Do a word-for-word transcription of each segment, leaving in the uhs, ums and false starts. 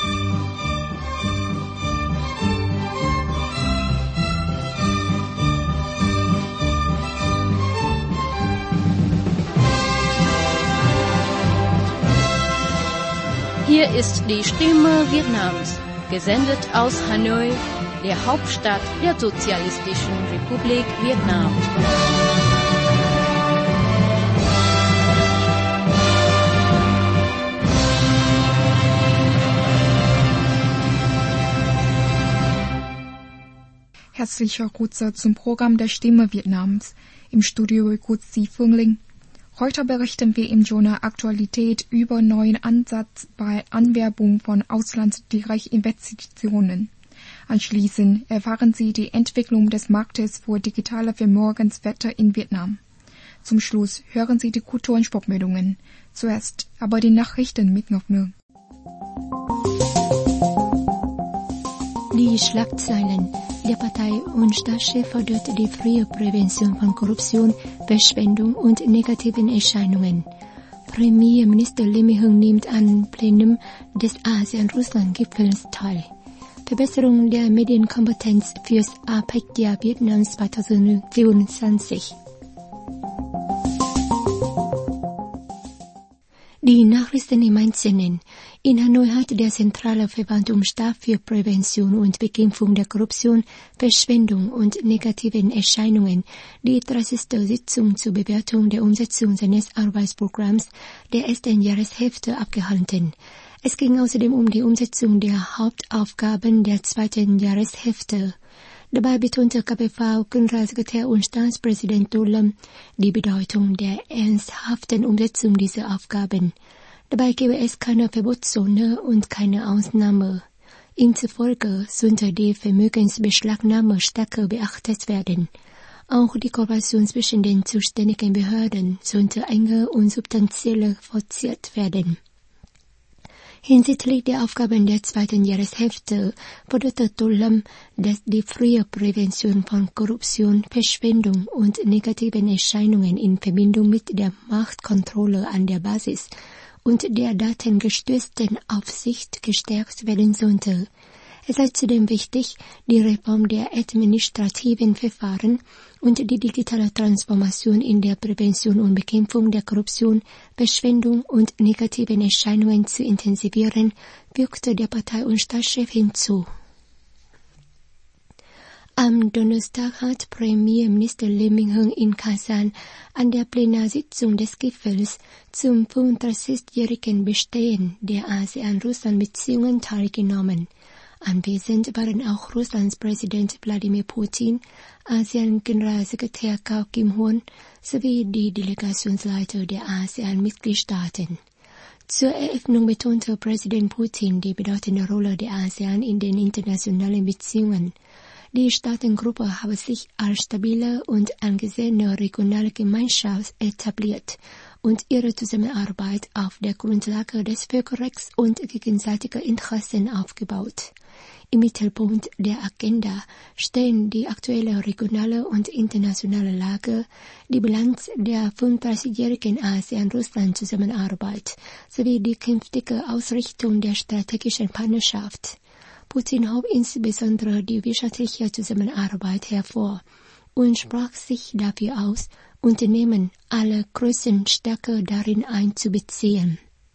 Hier ist die Stimme Vietnams, gesendet aus Hanoi, der Hauptstadt der Sozialistischen Republik Vietnam. Herzliche Grüße zum Programm der Stimme Vietnams. Im Studio begrüßt Sie Phương Linh. Heute berichten wir im Journal Aktualität über neuen Ansatz bei Anwerbung von Auslandsdirektinvestitionen. Anschließend erfahren Sie die Entwicklung des Marktes für digitale Vermögenswerte in Vietnam. Zum Schluss hören Sie die Kultur- und Sportmeldungen. Zuerst aber die Nachrichten mit Ngọc Nương. Die Schlagzeilen. Der Partei- und Staatschef fordert die frühe Prävention von Korruption, Verschwendung und negativen Erscheinungen. Premierminister Lee Mi-hung nimmt am Plenum des ASEAN-Russland-Gipfels teil. Verbesserung der Medienkompetenz fürs APEC-Jahr Vietnams zwanzig vierundzwanzig. Die Nachrichten im Einzelnen. In Hanoi hat der zentrale Verwaltungsstab für Prävention und Bekämpfung der Korruption, Verschwendung und negativen Erscheinungen die dreißigste Sitzung zur Bewertung der Umsetzung seines Arbeitsprogramms der ersten Jahreshälfte abgehalten. Es ging außerdem um die Umsetzung der Hauptaufgaben der zweiten Jahreshälfte. Dabei betonte K P V-Generalsekretär und Staatspräsident Do Lam die Bedeutung der ernsthaften Umsetzung dieser Aufgaben. Dabei gebe es keine Verbotszone und keine Ausnahme. Ihm zufolge sollte die Vermögensbeschlagnahme stärker beachtet werden. Auch die Kooperation zwischen den zuständigen Behörden sollte enger und substanzieller forciert werden. Hinsichtlich der Aufgaben der zweiten Jahreshälfte forderte Do Lam, dass die frühe Prävention von Korruption, Verschwendung und negativen Erscheinungen in Verbindung mit der Machtkontrolle an der Basis und der datengestützten Aufsicht gestärkt werden sollte. Es sei zudem wichtig, die Reform der administrativen Verfahren und die digitale Transformation in der Prävention und Bekämpfung der Korruption, Verschwendung und negativen Erscheinungen zu intensivieren, fügte der Partei- und Staatschef hinzu. Am Donnerstag hat Premierminister Lee Mi-hung in Kasan an der Plenarsitzung des Gipfels zum fünfunddreißigjährigen Bestehen der ASEAN-Russland-Beziehungen teilgenommen. Anwesend waren auch Russlands Präsident Wladimir Putin, ASEAN-Generalsekretär Kao Kim-hoon sowie die Delegationsleiter der ASEAN-Mitgliedstaaten. Zur Eröffnung betonte Präsident Putin die bedeutende Rolle der ASEAN in den internationalen Beziehungen. Die Staatengruppe habe sich als stabile und angesehene regionale Gemeinschaft etabliert und ihre Zusammenarbeit auf der Grundlage des Völkerrechts und gegenseitiger Interessen aufgebaut. Im Mittelpunkt der Agenda stehen die aktuelle regionale und internationale Lage, die Bilanz der fünfunddreißigjährigen ASEAN-Russland-Zusammenarbeit sowie die künftige Ausrichtung der strategischen Partnerschaft. Putin hob insbesondere die wirtschaftliche Zusammenarbeit hervor und sprach sich dafür aus, Unternehmen aller Größen stärker darin einzubeziehen.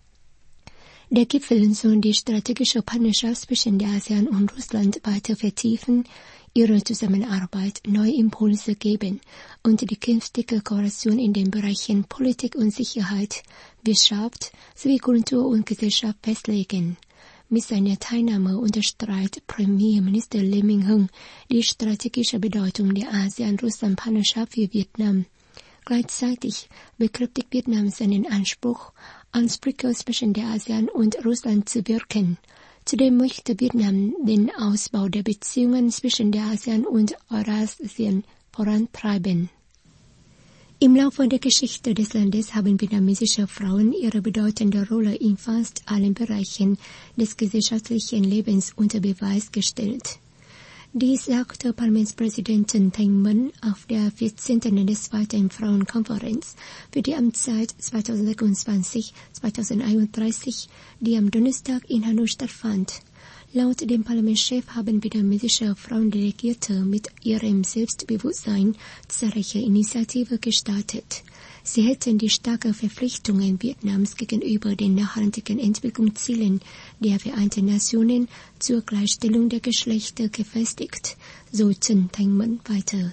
Der Gipfel soll die strategische Partnerschaft zwischen der ASEAN und Russland weiter vertiefen, ihre Zusammenarbeit neue Impulse geben und die künftige Kooperation in den Bereichen Politik und Sicherheit, Wirtschaft sowie Kultur und Gesellschaft festlegen. Mit seiner Teilnahme unterstreicht Premierminister Lee Mi-hung die strategische Bedeutung der ASEAN-Russland-Partnerschaft für Vietnam. Gleichzeitig bekräftigt Vietnam seinen Anspruch, als Brücke zwischen der ASEAN und Russland zu wirken. Zudem möchte Vietnam den Ausbau der Beziehungen zwischen der ASEAN und Eurasien vorantreiben. Im Laufe der Geschichte des Landes haben vietnamesische Frauen ihre bedeutende Rolle in fast allen Bereichen des gesellschaftlichen Lebens unter Beweis gestellt. Dies sagte Parlamentspräsident Chen Teng-min auf der vierzehnten des zweiten Frauenkonferenz für die Amtszeit zweitausendsechsundzwanzig bis zweitausendeinunddreißig, die am Donnerstag in Hanoi stattfand. Laut dem Parlamentschef haben vietnamesische Frauendelegierte mit ihrem Selbstbewusstsein zahlreiche Initiativen gestartet. Sie hätten die starken Verpflichtungen Vietnams gegenüber den nachhaltigen Entwicklungszielen der Vereinten Nationen zur Gleichstellung der Geschlechter gefestigt, so Chen Teng-min weiter.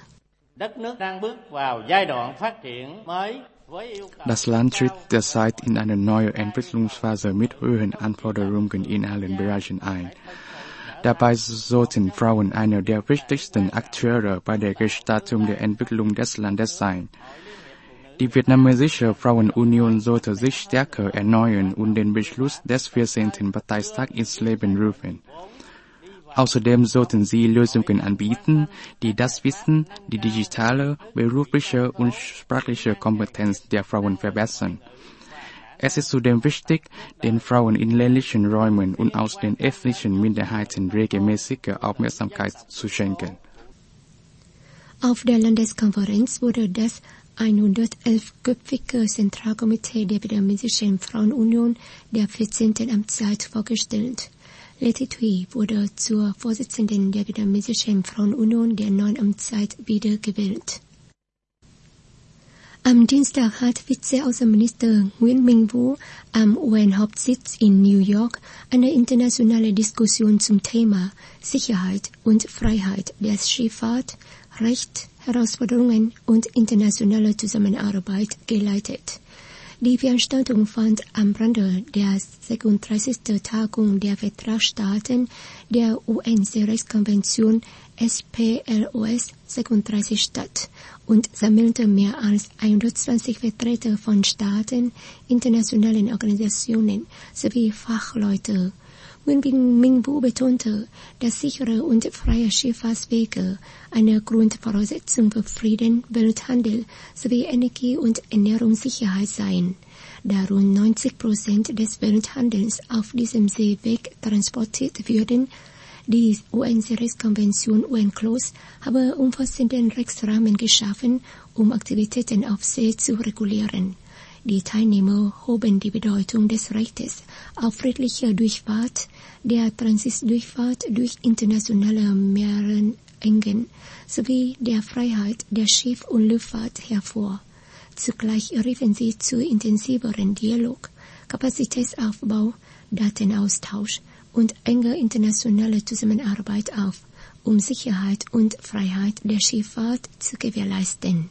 Das Land tritt derzeit in eine neue Entwicklungsphase mit hohen Anforderungen in allen Bereichen ein. Dabei sollten Frauen einer der wichtigsten Akteure bei der Gestaltung der Entwicklung des Landes sein. Die vietnamesische Frauenunion sollte sich stärker erneuern und den Beschluss des vierzehnten Parteitags ins Leben rufen. Außerdem sollten sie Lösungen anbieten, die das Wissen, die digitale, berufliche und sprachliche Kompetenz der Frauen verbessern. Es ist zudem wichtig, den Frauen in ländlichen Räumen und aus den ethnischen Minderheiten regelmäßige Aufmerksamkeit zu schenken. Auf der Landeskonferenz wurde das hundertelf-köpfige Zentralkomitee der Vietnamesischen Frauenunion der vierzehnten Amtszeit vorgestellt. Leti Thuy wurde zur Vorsitzenden der Vietnamesischen Frauenunion der neuen Amtszeit wiedergewählt. Am Dienstag hat Vizeaußenminister Nguyễn Minh Vũ am U N-Hauptsitz in New York eine internationale Diskussion zum Thema Sicherheit und Freiheit der Schifffahrt, Recht, Herausforderungen und internationale Zusammenarbeit geleitet. Die Veranstaltung fand am Rande der sechsunddreißigsten Tagung der Vertragsstaaten der U N-Seerechtskonvention S P L O S sechsunddreißig statt und sammelte mehr als hundertzwanzig Vertreter von Staaten, internationalen Organisationen sowie Fachleute. Nguyễn Minh Vũ betonte, dass sichere und freie Schifffahrtswege eine Grundvoraussetzung für Frieden, Welthandel sowie Energie- und Ernährungssicherheit seien. Da rund neunzig Prozent des Welthandels auf diesem Seeweg transportiert würden, die U N-Seerechtskonvention U N C L O S habe umfassenden Rechtsrahmen geschaffen, um Aktivitäten auf See zu regulieren. Die Teilnehmer hoben die Bedeutung des Rechtes auf friedliche Durchfahrt, der Transitdurchfahrt durch internationale Meerenengen sowie der Freiheit der Schiff- und Luftfahrt hervor. Zugleich riefen sie zu intensiveren Dialog, Kapazitätsaufbau, Datenaustausch und enger internationaler Zusammenarbeit auf, um Sicherheit und Freiheit der Schifffahrt zu gewährleisten.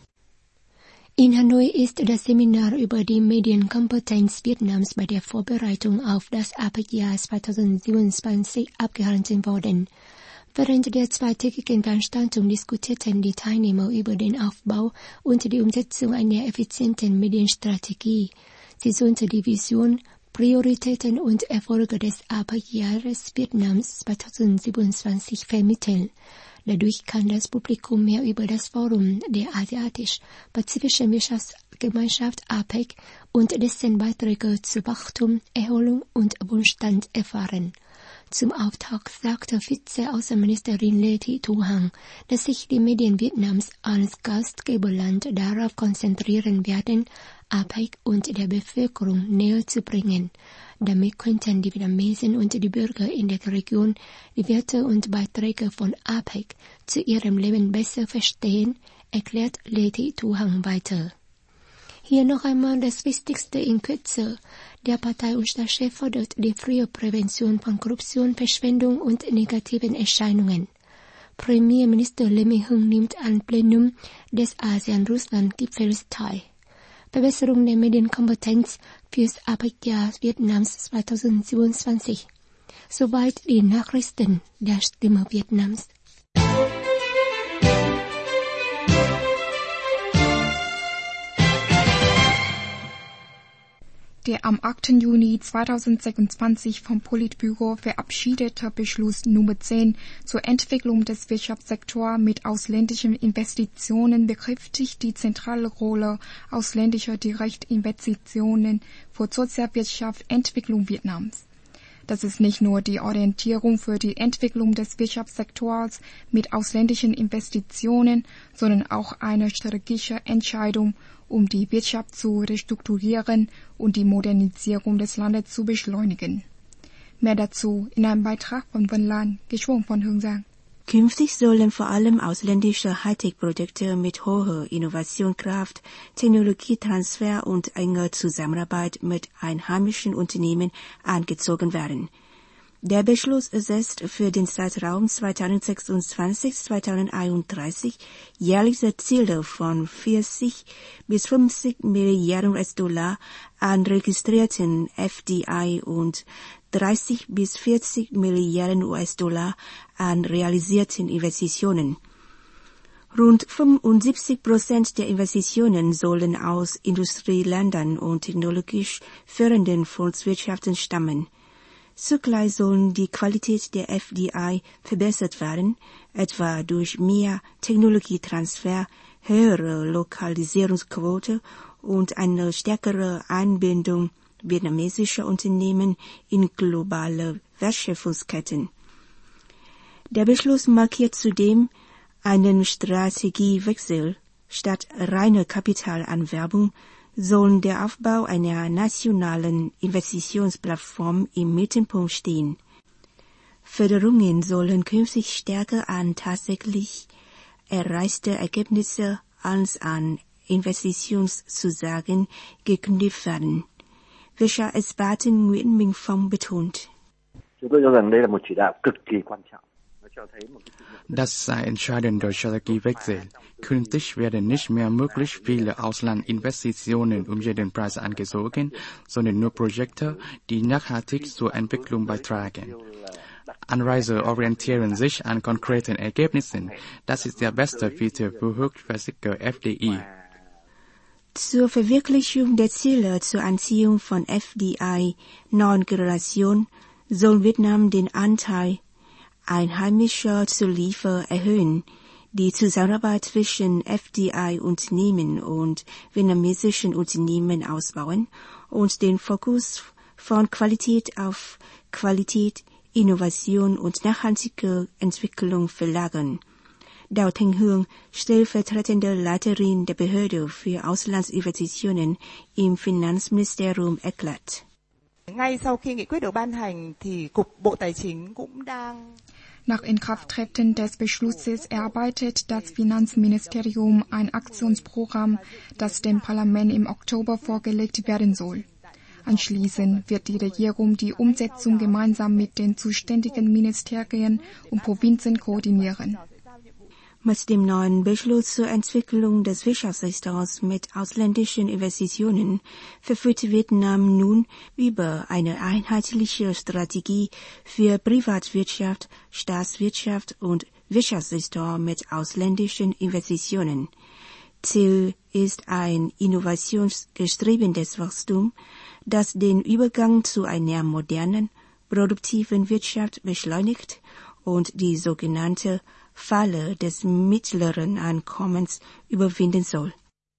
In Hanoi ist das Seminar über die Medienkompetenz Vietnams bei der Vorbereitung auf das A P E C-Jahr zweitausendsiebenundzwanzig abgehalten worden. Während der zweitägigen Veranstaltung diskutierten die Teilnehmer über den Aufbau und die Umsetzung einer effizienten Medienstrategie. Sie sollten die Vision, Prioritäten und Erfolge des A P E C-Jahres Vietnams zweitausendsiebenundzwanzig vermitteln. Dadurch kann das Publikum mehr über das Forum der Asiatisch-Pazifischen Wirtschaftsgemeinschaft A P E C und dessen Beiträge zu Wachstum, Erholung und Wohlstand erfahren. Zum Auftakt sagte Vizeaußenministerin Leti Thu, dass sich die Medien Vietnams als Gastgeberland darauf konzentrieren werden, A P E C und der Bevölkerung näher zu bringen. Damit könnten die Vietnamesen und die Bürger in der Region die Werte und Beiträge von A P E C zu ihrem Leben besser verstehen, erklärt Leti Thu weiter. Hier noch einmal das Wichtigste in Kürze. Der Parteichef fordert die frühe Prävention von Korruption, Verschwendung und negativen Erscheinungen. Premierminister Lee Minh-hung nimmt am Plenum des ASEAN-Russland-Gipfels teil. Verbesserung der Medienkompetenz fürs A P E C-Jahr Vietnams zweitausendsiebenundzwanzig. Soweit die Nachrichten der Stimme Vietnams. Der am achten Juni zweitausendsechsundzwanzig vom Politbüro verabschiedete Beschluss Nummer zehn zur Entwicklung des Wirtschaftssektors mit ausländischen Investitionen bekräftigt die zentrale Rolle ausländischer Direktinvestitionen für Sozialwirtschaftsentwicklung Vietnams. Das ist nicht nur die Orientierung für die Entwicklung des Wirtschaftssektors mit ausländischen Investitionen, sondern auch eine strategische Entscheidung, um die Wirtschaft zu restrukturieren und die Modernisierung des Landes zu beschleunigen. Mehr dazu in einem Beitrag von Vân Lan, geschwungen von Hương Giang. Künftig sollen vor allem ausländische Hightech-Produkte mit hoher Innovationskraft, Technologietransfer und enger Zusammenarbeit mit einheimischen Unternehmen angezogen werden. Der Beschluss setzt für den Zeitraum zweitausendsechsundzwanzig bis zweitausendeinunddreißig jährliche Ziele von vierzig bis fünfzig Milliarden U S-Dollar an registrierten F D I und dreißig bis vierzig Milliarden U S-Dollar an realisierten Investitionen. Rund fünfundsiebzig Prozent der Investitionen sollen aus Industrieländern und technologisch führenden Volkswirtschaften stammen. Zugleich sollen die Qualität der F D I verbessert werden, etwa durch mehr Technologietransfer, höhere Lokalisierungsquote und eine stärkere Einbindung vietnamesischer Unternehmen in globale Wertschöpfungsketten. Der Beschluss markiert zudem einen Strategiewechsel. Statt reiner Kapitalanwerbung soll der Aufbau einer nationalen Investitionsplattform im Mittelpunkt stehen. Förderungen sollen künftig stärker an tatsächlich erreichte Ergebnisse als an Investitionszusagen geknüpft werden. Wirtschaftsexpertin Nguyễn Minh Phong betont. Das sei entscheidender Strategiewechsel. Künftig werden nicht mehr möglichst viele Auslandinvestitionen um jeden Preis angezogen, sondern nur Projekte, die nachhaltig zur Entwicklung beitragen. Anreize orientieren sich an konkreten Ergebnissen. Das ist der beste Filter für hochwertige F D I. Zur Verwirklichung der Ziele zur Anziehung von F D I neuen Generation soll Vietnam den Anteil einheimischer Zulieferer erhöhen, die Zusammenarbeit zwischen F D I-Unternehmen und vietnamesischen Unternehmen ausbauen und den Fokus von Qualität auf Qualität, Innovation und nachhaltige Entwicklung verlagern. Đào Thanh Hương, stellvertretende Leiterin der Behörde für Auslandsinvestitionen im Finanzministerium, erklärt. Ngay sau khi nghị quyết được ban hành thì Cục Bộ Tài chính cũng đang Nach Inkrafttreten des Beschlusses erarbeitet das Finanzministerium ein Aktionsprogramm, das dem Parlament im Oktober vorgelegt werden soll. Anschließend wird die Regierung die Umsetzung gemeinsam mit den zuständigen Ministerien und Provinzen koordinieren. Mit dem neuen Beschluss zur Entwicklung des Wirtschaftssektors mit ausländischen Investitionen verfügt Vietnam nun über eine einheitliche Strategie für Privatwirtschaft, Staatswirtschaft und Wirtschaftssektor mit ausländischen Investitionen. Ziel ist ein innovationsgetriebenes Wachstum, das den Übergang zu einer modernen, produktiven Wirtschaft beschleunigt und die sogenannte Falle des mittleren Einkommens überwinden soll.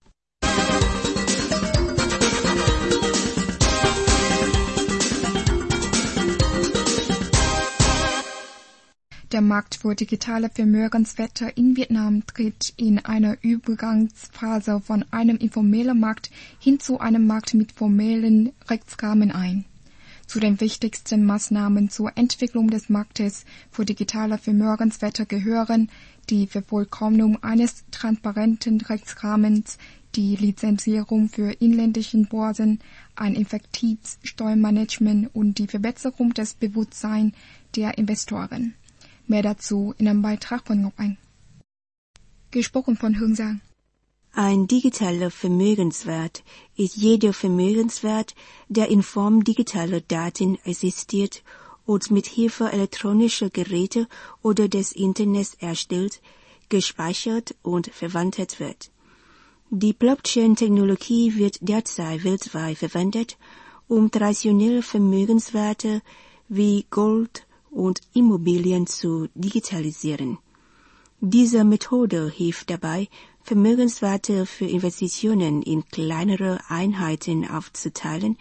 Der Markt für digitale Vermögenswerte in Vietnam tritt in einer Übergangsphase von einem informellen Markt hin zu einem Markt mit formellen Rechtsrahmen ein. Zu den wichtigsten Maßnahmen zur Entwicklung des Marktes für digitale Vermögenswerte gehören die Vervollkommnung eines transparenten Rechtsrahmens, die Lizenzierung für inländische Börsen, ein effektives Steuermanagement und die Verbesserung des Bewusstseins der Investoren. Mehr dazu in einem Beitrag von Ngọc Anh. Gesprochen von Hương Giang. Ein digitaler Vermögenswert ist jeder Vermögenswert, der in Form digitaler Daten existiert und mit Hilfe elektronischer Geräte oder des Internets erstellt, gespeichert und verwendet wird. Die Blockchain-Technologie wird derzeit weltweit verwendet, um traditionelle Vermögenswerte wie Gold und Immobilien zu digitalisieren. Diese Methode hilft dabei, Vermögenswerte für Investitionen in kleinere Einheiten aufzuteilen,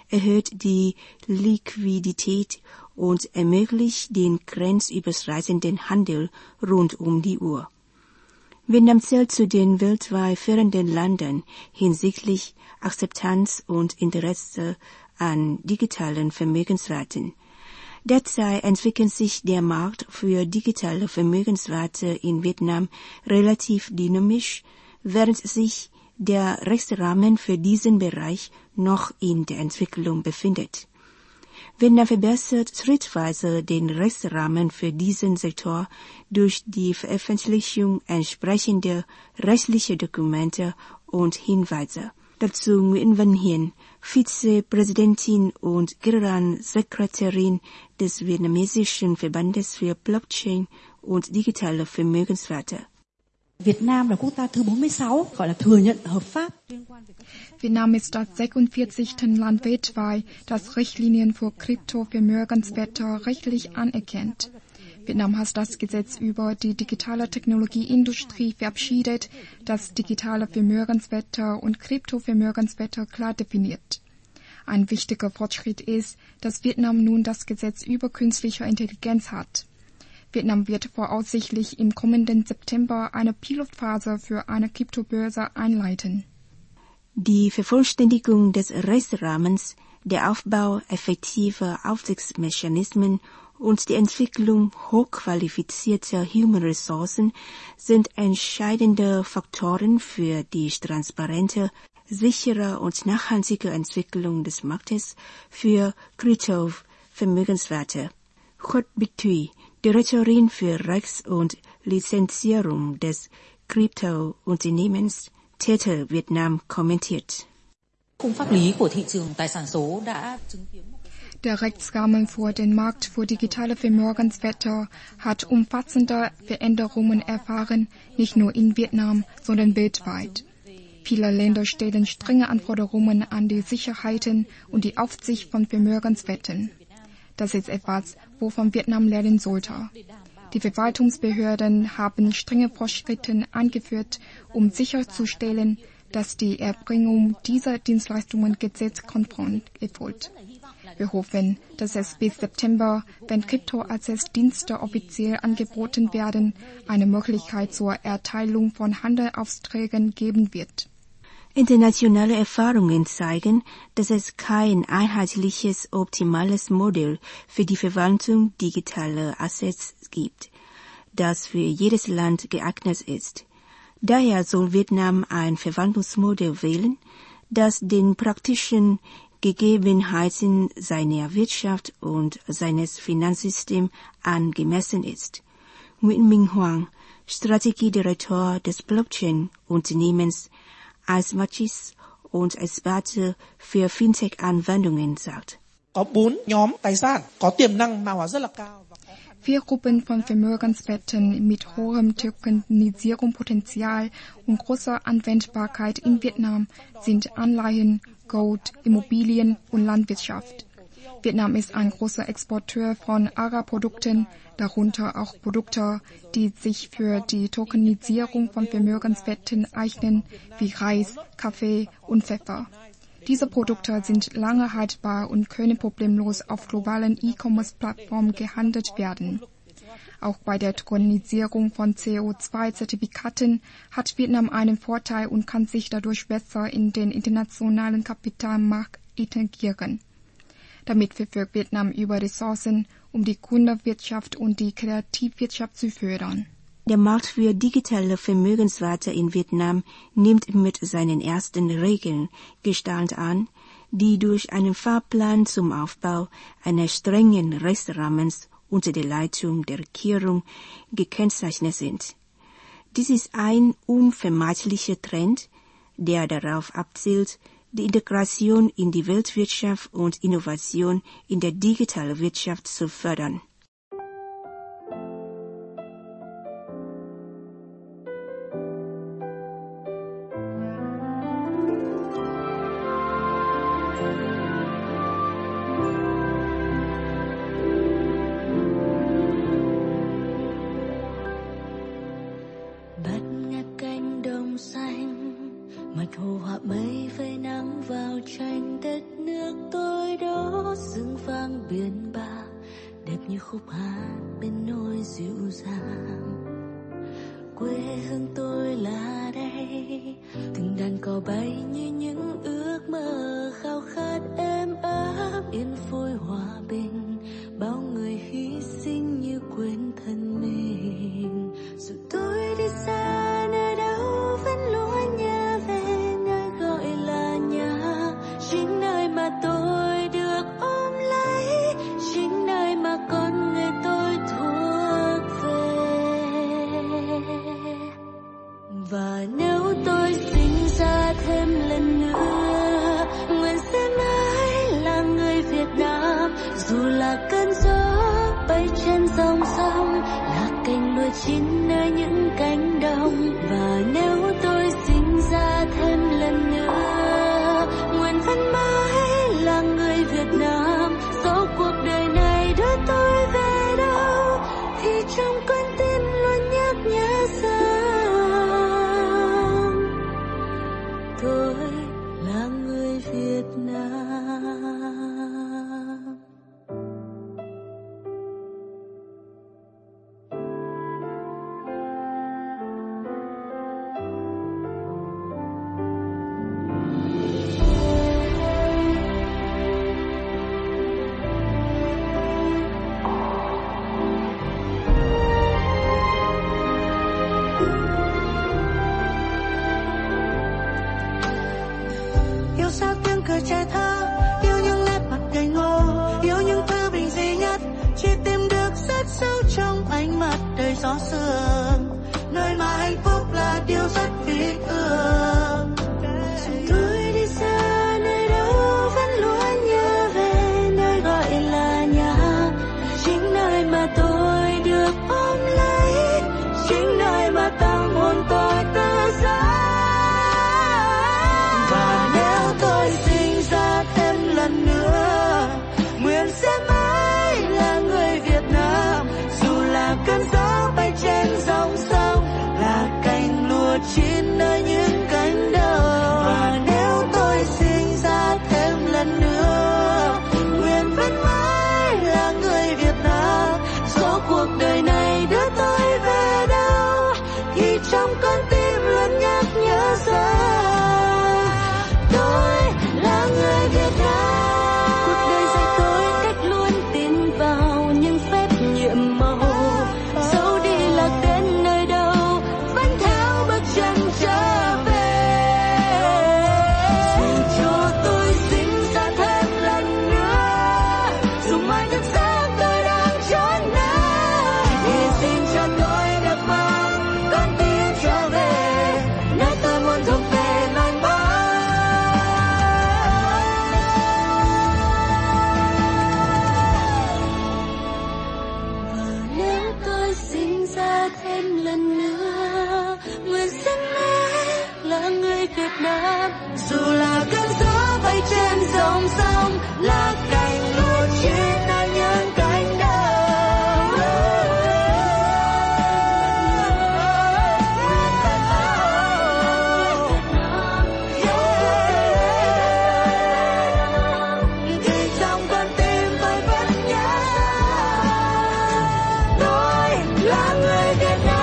erhöht die Liquidität und ermöglicht den grenzüberschreitenden Handel rund um die Uhr. Vietnam zählt zu den weltweit führenden Ländern hinsichtlich Akzeptanz und Interesse an digitalen Vermögenswerten. Derzeit entwickelt sich der Markt für digitale Vermögenswerte in Vietnam relativ dynamisch, während sich der Rechtsrahmen für diesen Bereich noch in der Entwicklung befindet. Vietnam verbessert schrittweise den Rechtsrahmen für diesen Sektor durch die Veröffentlichung entsprechender rechtlicher Dokumente und Hinweise. Dazu Nguyễn Văn Hiền, Vizepräsidentin und Generalsekretärin des vietnamesischen Verbandes für Blockchain und digitale Vermögenswerte. Vietnam là quốc gia thứ bốn mươi sáu gọi là thừa nhận hợp pháp. Vietnam ist das sechsundvierzigste Land weltweit, das Richtlinien für Kryptovermögenswerte rechtlich anerkennt. Vietnam hat das Gesetz über die digitale Technologieindustrie verabschiedet, das digitale Vermögenswerte und Kryptovermögenswerte klar definiert. Ein wichtiger Fortschritt ist, dass Vietnam nun das Gesetz über künstliche Intelligenz hat. Vietnam wird voraussichtlich im kommenden September eine Pilotphase für eine Kryptobörse einleiten. Die Vervollständigung des Rechtsrahmens, der Aufbau effektiver Aufsichtsmechanismen und die Entwicklung hochqualifizierter Human Ressourcen sind entscheidende Faktoren für die transparente, sichere und nachhaltige Entwicklung des Marktes für Kryptovermögenswerte. Khuất Bích Thủy, Direktorin für Rechts- und Lizenzierung des Kryptounternehmens Tether Vietnam kommentiert. Der Rechtsrahmen für den Markt für digitale Vermögenswerte hat umfassende Veränderungen erfahren, nicht nur in Vietnam, sondern weltweit. Viele Länder stellen strenge Anforderungen an die Sicherheiten und die Aufsicht von Vermögenswerten. Das ist etwas, wovon Vietnam lernen sollte. Die Verwaltungsbehörden haben strenge Vorschriften eingeführt, um sicherzustellen, dass die Erbringung dieser Dienstleistungen gesetzkonform erfolgt. Wir hoffen, dass es bis September, wenn Kryptoaccess-Dienste offiziell angeboten werden, eine Möglichkeit zur Erteilung von Handelsaufträgen geben wird. Internationale Erfahrungen zeigen, dass es kein einheitliches, optimales Modell für die Verwaltung digitaler Assets gibt, das für jedes Land geeignet ist. Daher soll Vietnam ein Verwaltungsmodell wählen, das den praktischen Gegebenheiten seiner Wirtschaft und seines Finanzsystems angemessen ist. Nguyễn Minh Hoàng, Strategiedirektor des Blockchain-Unternehmens Asmachis und Experte für Fintech-Anwendungen sagt. Vier Gruppen von Vermögenswerten mit hohem Tokenisierungspotenzial und großer Anwendbarkeit in Vietnam sind Anleihen, Gold, Immobilien und Landwirtschaft. Vietnam ist ein großer Exporteur von Agrarprodukten, darunter auch Produkte, die sich für die Tokenisierung von Vermögenswerten eignen, wie Reis, Kaffee und Pfeffer. Diese Produkte sind lange haltbar und können problemlos auf globalen E-Commerce-Plattformen gehandelt werden. Auch bei der Tokenisierung von C O zwei Zertifikaten hat Vietnam einen Vorteil und kann sich dadurch besser in den internationalen Kapitalmarkt integrieren. Damit verfügt Vietnam über Ressourcen, um die Gründerwirtschaft und die Kreativwirtschaft zu fördern. Der Markt für digitale Vermögenswerte in Vietnam nimmt mit seinen ersten Regeln Gestalt an, die durch einen Fahrplan zum Aufbau eines strengen Rechtsrahmens unter der Leitung der Regierung gekennzeichnet sind. Dies ist ein unvermeidlicher Trend, der darauf abzielt, die Integration in die Weltwirtschaft und Innovation in der digitalen Wirtschaft zu fördern. Bắt ngắt cánh đồng xanh, mặt hồ họa mây phơi nắng vào tranh đất nước tôi. rừng vang biển ba, đẹp như khúc hát bên nỗi dịu dàng. Quê hương tôi là đây, từng đàn cò bay như những ước mơ khao khát êm áp yên vui hòa bình. Bao người hy sinh như quên thân mình, dù tôi đi xa nơi đâu vẫn luôn nhớ về nơi gọi là nhà. Chính nơi mà tôi được ôm lấy, chính nơi mà con người tôi thuộc về. Và nếu tôi sinh ra thêm lần nữa, nguyện sẽ mãi là người Việt Nam. Dù là cơn gió bay trên dòng sông, là cành lúa chín nơi những cánh đồng. Và nếu tôi sinh ra thêm lần nữa, nguyện vẫn mãi là người Việt Nam. Dẫu cuộc đời này đưa tôi về đâu, thì trong con tim luôn nhắc nhớ rằng tôi là người Việt Nam. Gió sương, nơi mà hạnh phúc là điều rất phi thường. Tôi đi xa nơi đâu vẫn luôn nhớ về nơi gọi là nhà. Chính nơi mà tôi được ôm lấy, chính nơi mà tâm hồn tôi tự do. Và nếu tôi sinh ra thêm lần nữa, nguyện sẽ mãi là người Việt Nam. Dù là cơn gió bay trên dòng sông, là cành lúa chín nơi những cánh đồng. Và nếu tôi sinh ra thêm lần nữa, nguyện vẫn mãi là người Việt Nam. Dẫu cuộc đời này đưa tôi về đâu, thì trong con tim luôn nhắc nhớ rằng tôi là người Việt Nam. Cuộc đời dạy tôi cách luôn tin vào những phép nhiệm màu. Dẫu đi lạc đến nơi đâu, vẫn theo bước chân trở về. Dù cho tôi sinh ra thêm lần nữa, dù mai thức giấc tôi đang trốn nơi, thì xin cho tôi được mang con tim trở về nơi tôi muốn thuộc về loài bóng. Và nếu tôi sinh ra thêm lần nữa, nguyện sẽ mãi là người Việt Nam. Dù là cơn gió bay trên dòng sông, là cành lúa chín nơi những cánh đồng. Thì trong con tim tôi vẫn nhớ tôi là người Việt Nam.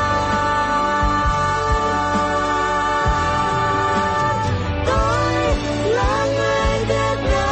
Tôi là người Việt Nam.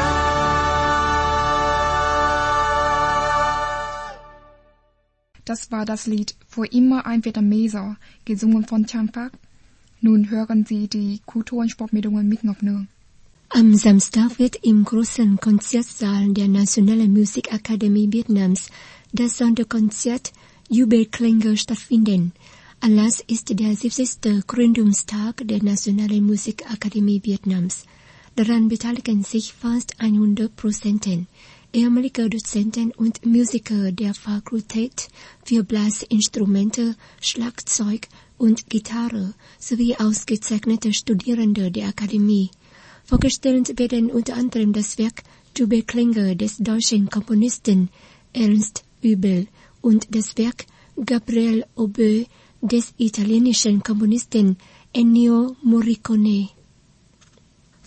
Das war das Lied Für immer ein Vietnameser, gesungen von Chan Phak. Nun hören Sie die Kultur- und Sportmeldungen mit Ngọc Nương. Am Samstag wird im großen Konzertsaal der Nationalen Musikakademie Vietnams das Sonderkonzert Jubelklänge stattfinden. Anlass ist der siebzigste Gründungstag der Nationalen Musikakademie Vietnams. Daran beteiligen sich fast hundert Prozent ehemalige Dozenten und Musiker der Fakultät für Blasinstrumente, Schlagzeug und Gitarre sowie ausgezeichnete Studierende der Akademie. Vorgestellt werden unter anderem das Werk Jubelklänge des deutschen Komponisten Ernst Übel und das Werk Gabriel Oboe des italienischen Komponisten Ennio Morricone.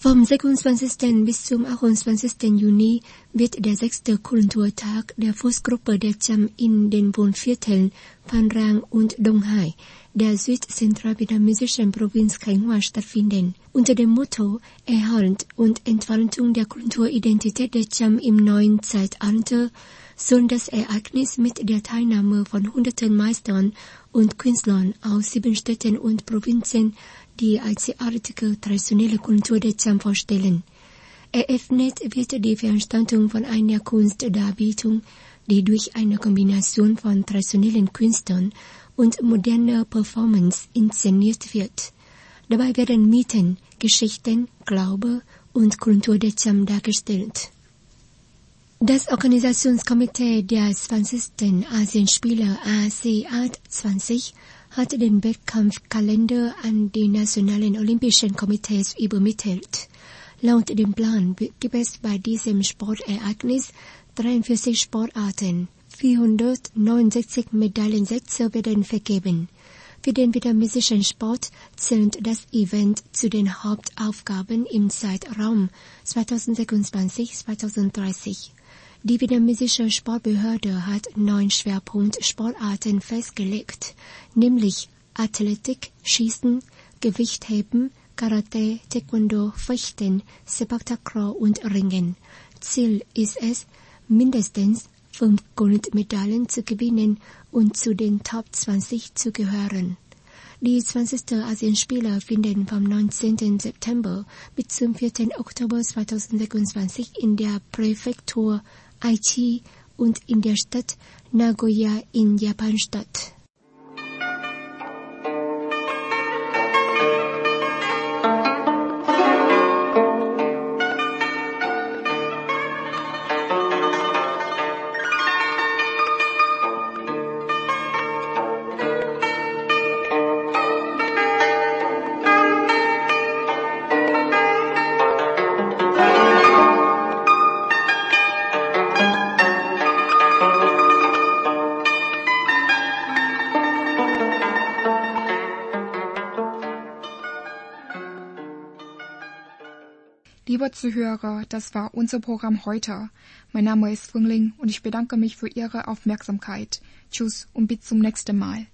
Vom sechsundzwanzigsten bis zum achtundzwanzigsten Juni wird der sechste Kulturtag der Volksgruppe der Cham in den Wohnvierteln Phan Rang und Dong Hai, der südzentralvietnamesischen Provinz Khánh Hòa stattfinden. Unter dem Motto Erhalt und Entfaltung der Kulturidentität der Cham im neuen Zeitalter soll das Ereignis mit der Teilnahme von hunderten Meistern und Künstlern aus sieben Städten und Provinzen die einzigartige traditionelle Kultur der Cham vorstellen. Eröffnet wird die Veranstaltung von einer Kunstdarbietung, die durch eine Kombination von traditionellen Künstlern und moderner Performance inszeniert wird. Dabei werden Mythen, Geschichten, Glaube und Kultur der Cham dargestellt. Das Organisationskomitee der zwanzigsten Asienspiele A S E A D zwanzig hat den Wettkampfkalender an die nationalen Olympischen Komitees übermittelt. Laut dem Plan gibt es bei diesem Sportereignis dreiundvierzig Sportarten. vierhundertneunundsechzig Medaillensätze werden vergeben. Für den vietnamesischen Sport zählt das Event zu den Hauptaufgaben im Zeitraum zweitausendsechsundzwanzig bis zweitausenddreißig. Die vietnamesische Sportbehörde hat neun Schwerpunktsportarten festgelegt, nämlich Athletik, Schießen, Gewichtheben, Karate, Taekwondo, Fechten, Sepak Takraw und Ringen. Ziel ist es, mindestens fünf Goldmedaillen zu gewinnen und zu den Top zwanzig zu gehören. Die zwanzigsten Asienspiele finden vom neunzehnten September bis zum vierten Oktober zweitausendsechsundzwanzig in der Präfektur Aichi und in der Stadt Nagoya in Japan statt. Lieber Zuhörer, das war unser Programm heute. Mein Name ist Phương Linh und ich bedanke mich für Ihre Aufmerksamkeit. Tschüss und bis zum nächsten Mal.